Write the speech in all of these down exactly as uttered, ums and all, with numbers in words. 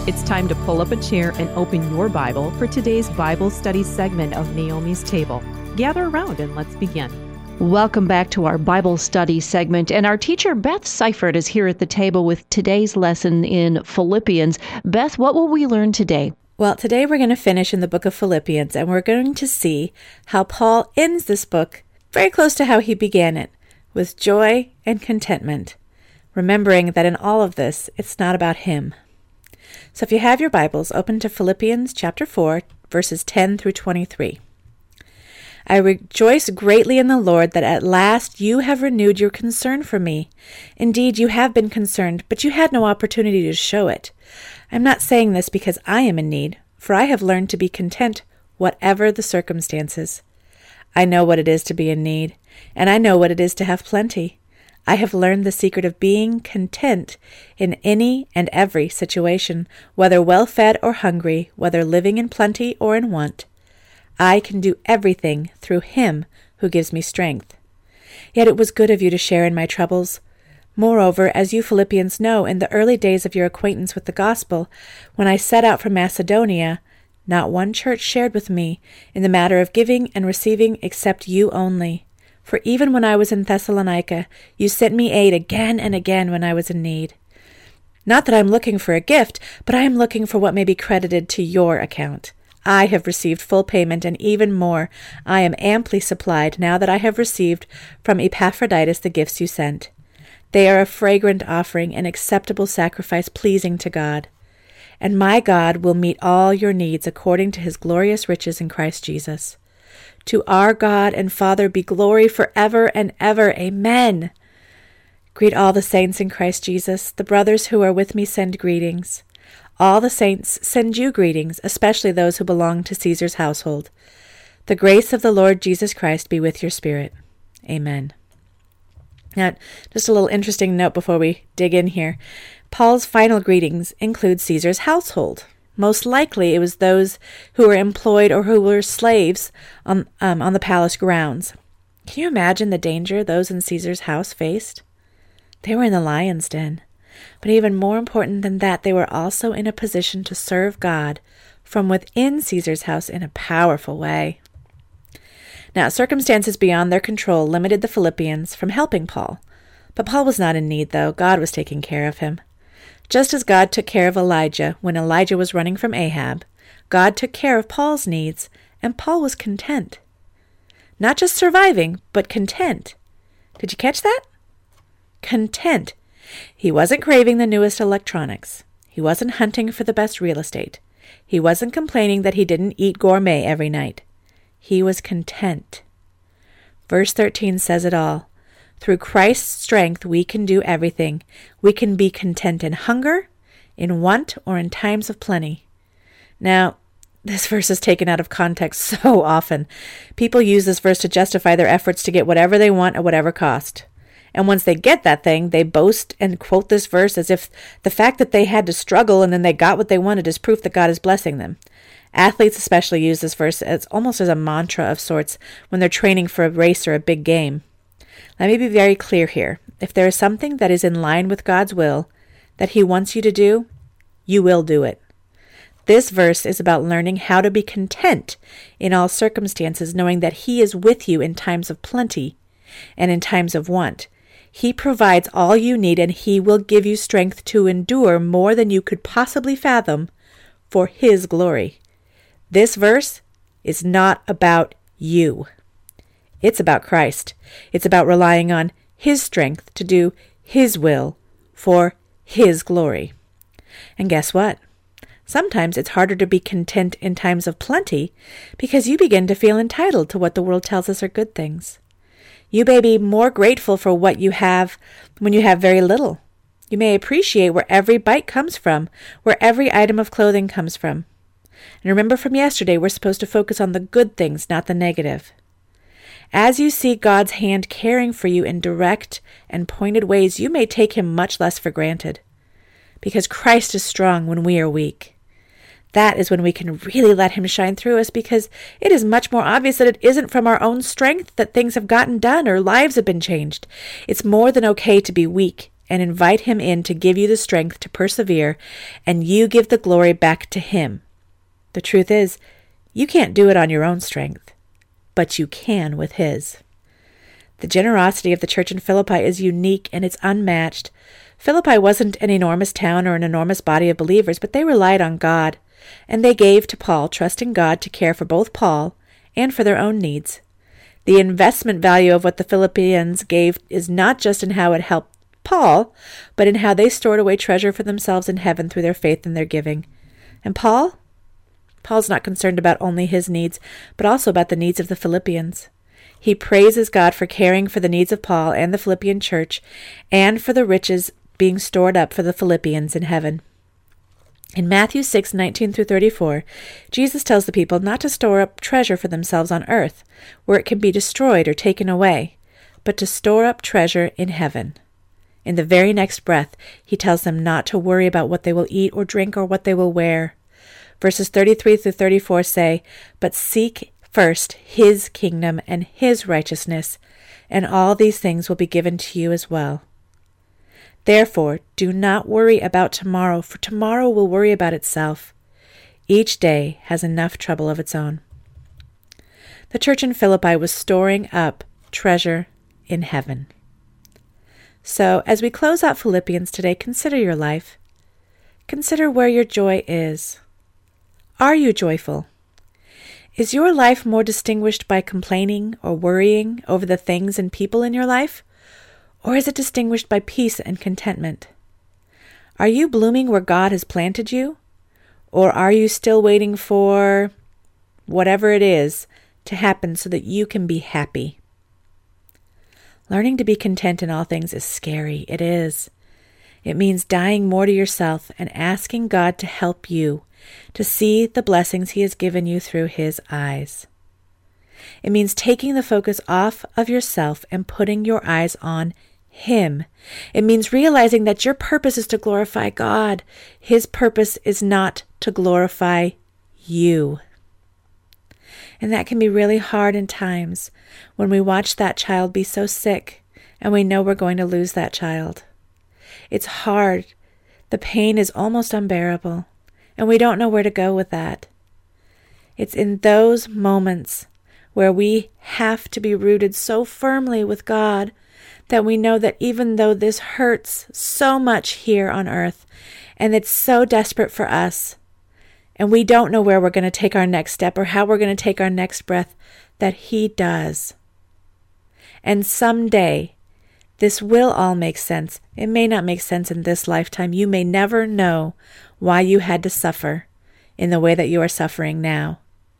It's time to pull up a chair and open your Bible for today's Bible study segment of Naomi's Table. Gather around and let's begin. Welcome back to our Bible study segment, and our teacher Beth Seifert is here at the table with today's lesson in Philippians. Beth, what will we learn today? Well, today we're going to finish in the book of Philippians, and we're going to see how Paul ends this book very close to how he began it, with joy and contentment, remembering that in all of this, it's not about him. So if you have your Bibles, open to Philippians chapter four, verses ten through twenty-three. I rejoice greatly in the Lord that at last you have renewed your concern for me. Indeed, you have been concerned, but you had no opportunity to show it. I'm not saying this because I am in need, for I have learned to be content whatever the circumstances. I know what it is to be in need, and I know what it is to have plenty. I have learned the secret of being content in any and every situation, whether well-fed or hungry, whether living in plenty or in want. I can do everything through him who gives me strength. Yet it was good of you to share in my troubles. Moreover, as you Philippians know, in the early days of your acquaintance with the gospel, when I set out from Macedonia, not one church shared with me in the matter of giving and receiving except you only. For even when I was in Thessalonica, you sent me aid again and again when I was in need. Not that I am looking for a gift, but I am looking for what may be credited to your account. I have received full payment, and even more, I am amply supplied now that I have received from Epaphroditus the gifts you sent. They are a fragrant offering, an acceptable sacrifice pleasing to God. And my God will meet all your needs according to his glorious riches in Christ Jesus. To our God and Father be glory forever and ever. Amen. Greet all the saints in Christ Jesus. The brothers who are with me send greetings. All the saints send you greetings, especially those who belong to Caesar's household. The grace of the Lord Jesus Christ be with your spirit. Amen. Now, just a little interesting note before we dig in here. Paul's final greetings include Caesar's household. Most likely it was those who were employed or who were slaves on, um, on the palace grounds. Can you imagine the danger those in Caesar's house faced? They were in the lion's den. But even more important than that, they were also in a position to serve God from within Caesar's house in a powerful way. Now, circumstances beyond their control limited the Philippians from helping Paul. But Paul was not in need, though. God was taking care of him. Just as God took care of Elijah when Elijah was running from Ahab, God took care of Paul's needs, and Paul was content. Not just surviving, but content. Did you catch that? Content. He wasn't craving the newest electronics. He wasn't hunting for the best real estate. He wasn't complaining that he didn't eat gourmet every night. He was content. Verse thirteen says it all. Through Christ's strength, we can do everything. We can be content in hunger, in want, or in times of plenty. Now, this verse is taken out of context so often. People use this verse to justify their efforts to get whatever they want at whatever cost. And once they get that thing, they boast and quote this verse as if the fact that they had to struggle and then they got what they wanted is proof that God is blessing them. Athletes especially use this verse as almost as a mantra of sorts when they're training for a race or a big game. Let me be very clear here. If there is something that is in line with God's will that he wants you to do, you will do it. This verse is about learning how to be content in all circumstances, knowing that he is with you in times of plenty and in times of want. He provides all you need, and he will give you strength to endure more than you could possibly fathom for his glory. This verse is not about you. It's about Christ. It's about relying on his strength to do his will for his glory. And guess what? Sometimes it's harder to be content in times of plenty because you begin to feel entitled to what the world tells us are good things. You may be more grateful for what you have when you have very little. You may appreciate where every bite comes from, where every item of clothing comes from. And remember from yesterday, we're supposed to focus on the good things, not the negative. As you see God's hand caring for you in direct and pointed ways, you may take him much less for granted, because Christ is strong when we are weak. That is when we can really let him shine through us, because it is much more obvious that it isn't from our own strength that things have gotten done or lives have been changed. It's more than okay to be weak and invite him in to give you the strength to persevere, and you give the glory back to him. The truth is, you can't do it on your own strength, but you can with his. The generosity of the church in Philippi is unique and it's unmatched. Philippi wasn't an enormous town or an enormous body of believers, but they relied on God, and they gave to Paul, trusting God to care for both Paul and for their own needs. The investment value of what the Philippians gave is not just in how it helped Paul, but in how they stored away treasure for themselves in heaven through their faith and their giving. And Paul? Paul's not concerned about only his needs, but also about the needs of the Philippians. He praises God for caring for the needs of Paul and the Philippian church, and for the riches being stored up for the Philippians in heaven. In Matthew six nineteen through thirty-four, Jesus tells the people not to store up treasure for themselves on earth, where it can be destroyed or taken away, but to store up treasure in heaven. In the very next breath, he tells them not to worry about what they will eat or drink or what they will wear. Verses thirty-three through thirty-four say, "But seek first his kingdom and his righteousness, and all these things will be given to you as well. Therefore, do not worry about tomorrow, for tomorrow will worry about itself. Each day has enough trouble of its own." The church in Philippi was storing up treasure in heaven. So, as we close out Philippians today, consider your life. Consider where your joy is. Are you joyful? Is your life more distinguished by complaining or worrying over the things and people in your life? Or is it distinguished by peace and contentment? Are you blooming where God has planted you? Or are you still waiting for whatever it is to happen so that you can be happy? Learning to be content in all things is scary. It is. It means dying more to yourself and asking God to help you to see the blessings he has given you through his eyes. It means taking the focus off of yourself and putting your eyes on him. It means realizing that your purpose is to glorify God. His purpose is not to glorify you. And that can be really hard in times when we watch that child be so sick and we know we're going to lose that child. It's hard. The pain is almost unbearable, and we don't know where to go with that. It's in those moments where we have to be rooted so firmly with God that we know that even though this hurts so much here on earth, and it's so desperate for us, and we don't know where we're going to take our next step or how we're going to take our next breath, that he does. And someday, this will all make sense. It may not make sense in this lifetime. You may never know why you had to suffer in the way that you are suffering now.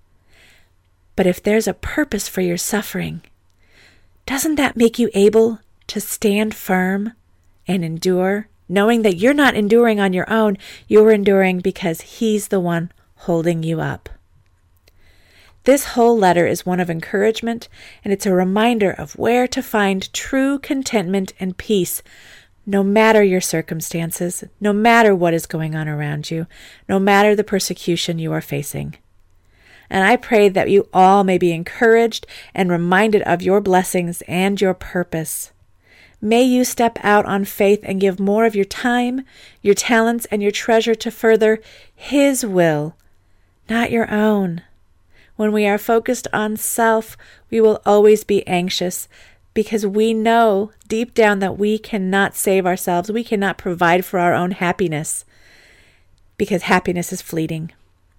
But if there's a purpose for your suffering, doesn't that make you able to stand firm and endure, knowing that you're not enduring on your own, you're enduring because he's the one holding you up? This whole letter is one of encouragement, and it's a reminder of where to find true contentment and peace, no matter your circumstances, no matter what is going on around you, no matter the persecution you are facing. And I pray that you all may be encouraged and reminded of your blessings and your purpose. May you step out on faith and give more of your time, your talents, and your treasure to further his will, not your own. When we are focused on self, we will always be anxious because we know deep down that we cannot save ourselves. We cannot provide for our own happiness because happiness is fleeting.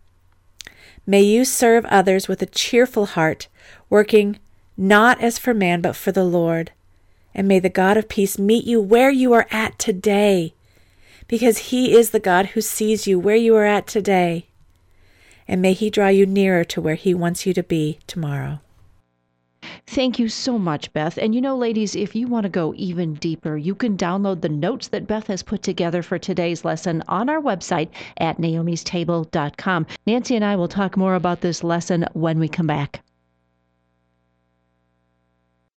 May you serve others with a cheerful heart, working not as for man but for the Lord. And may the God of peace meet you where you are at today, because he is the God who sees you where you are at today. And may he draw you nearer to where he wants you to be tomorrow. Thank you so much, Beth. And you know, ladies, if you want to go even deeper, you can download the notes that Beth has put together for today's lesson on our website at naomis table dot com. Nancy and I will talk more about this lesson when we come back.